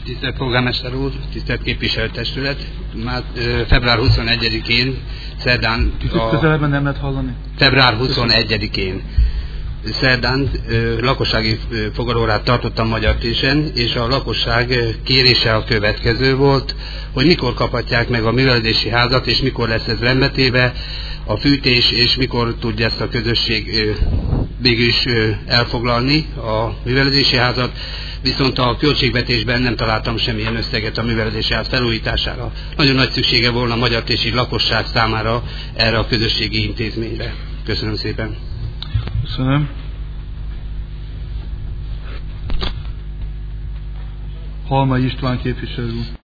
Tisztelt Polgármester úr, tisztelt képviselőtestület! Már február 21-én szerdán... Közelebben nem lehet hallani? Február 21-én szerdán lakossági fogadórát tartottam Magyartésen, és a lakosság kérése a következő volt, hogy mikor kaphatják meg a művelődési házat, és mikor lesz ez rendbetéve a fűtés, és mikor tudja ezt a közösség végül is elfoglalni a művelődési házat, viszont a költségvetésben nem találtam semmilyen összeget a művelődési ház felújítására. Nagyon nagy szüksége volna a magyartési lakosság számára erre a közösségi intézményre. Köszönöm szépen. Köszönöm. Halmai István képviselő.